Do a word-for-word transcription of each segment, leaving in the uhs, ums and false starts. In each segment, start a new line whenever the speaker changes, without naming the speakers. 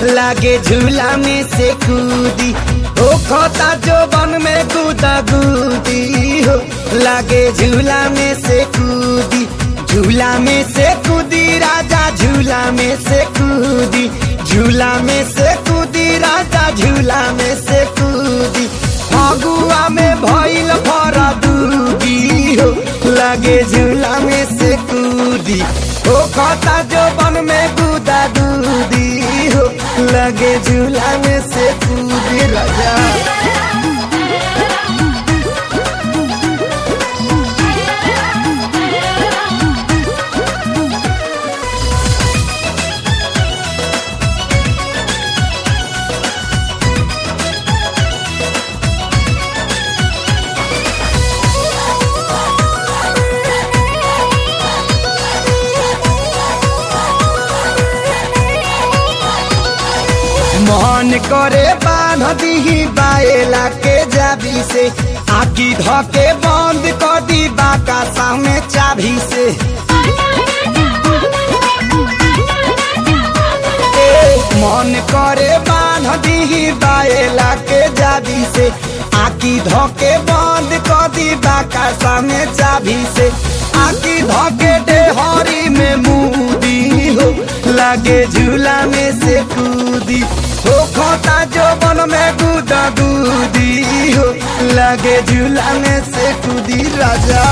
लागे झूला में से कूदी ओ खोता जो बन में कूदा कूदी हो लागे झूला में से कूदी झूला में से कूदी राजा झूला में से कूदी झूला में से कूदी राजा झूला में से कूदी फगुआ में भइल फरदूगी हो लागे झूला में से कूदी ओ खोता जो बन में कूदा दूदी हो लगे झूला में से कूदी राजा। मन करे बांध दी बाएला के जाबी से आकी धके बंद कर दी बाका सामने चाबी से मन करे बांध दी बाएला के जाबी से आकी धके बंद कर दी बाका सामने चाबी से आकी धके डेहरी में मुदी हो लागे झूला में से कूदी हो खोता जो बन में कूदा कूदी हो लागे झूला में से कूदी राजा।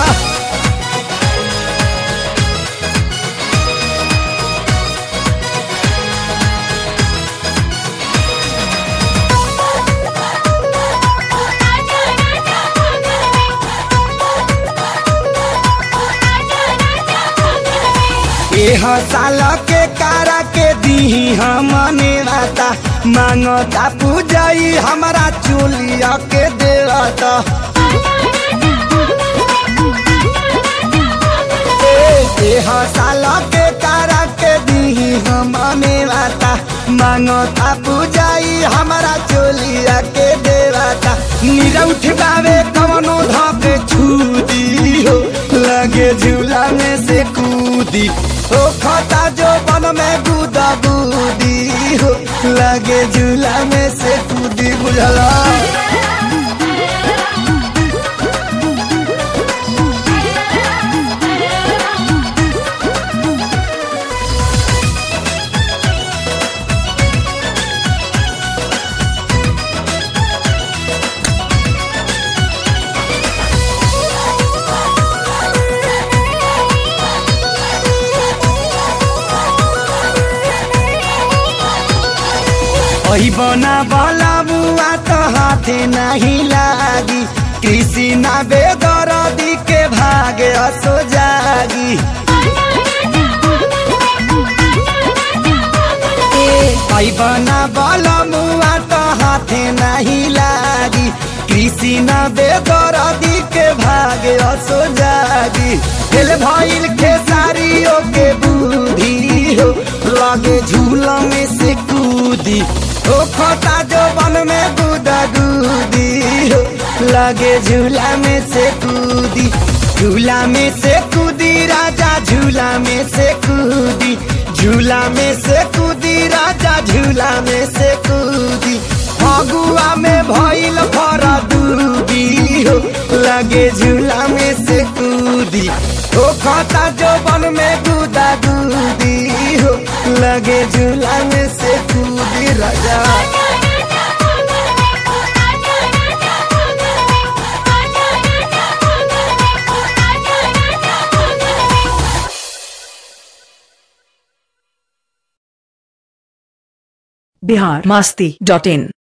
एह साल के कारा के दी हमने राता मांगता पूजाई हमारा चोलिया के देवता एह साल के कारा के दी हमने राता मांगता पूजाई हमारा चोलिया के देवता नीरा उठवावे कवनो धके छूदी हो लगे झूला में से कूदी ओ खोता जो बन में कूदा कूदी हो लगे झूला में से कूदी बुझला। वही बना वाला बुआ तो हाथे नहीं लागी कृषि ना बेदर्दी के भागे असो जागी वही बना वाला बुआ तो हाथे नहीं लागी कृषि ना बेदर्दी के भागे असो जागी दिल भइल खेसारियों के बुद्धि हो लगे झूला में से कूदी ओ खोता जो बन में कूदा कूदी हो लगे झूला में से कूदी झूला में से कूदी राजा झूला में से कूदी झूला में से कूदी राजा झूला में से कूदी फगुआ में भइल फरदूगी हो लगे झूला में से कूदी ओ खोता जो बन में कूदा कूदी हो लगे झूला में से कूदी राजा।
बिहार मस्ती डॉट इन।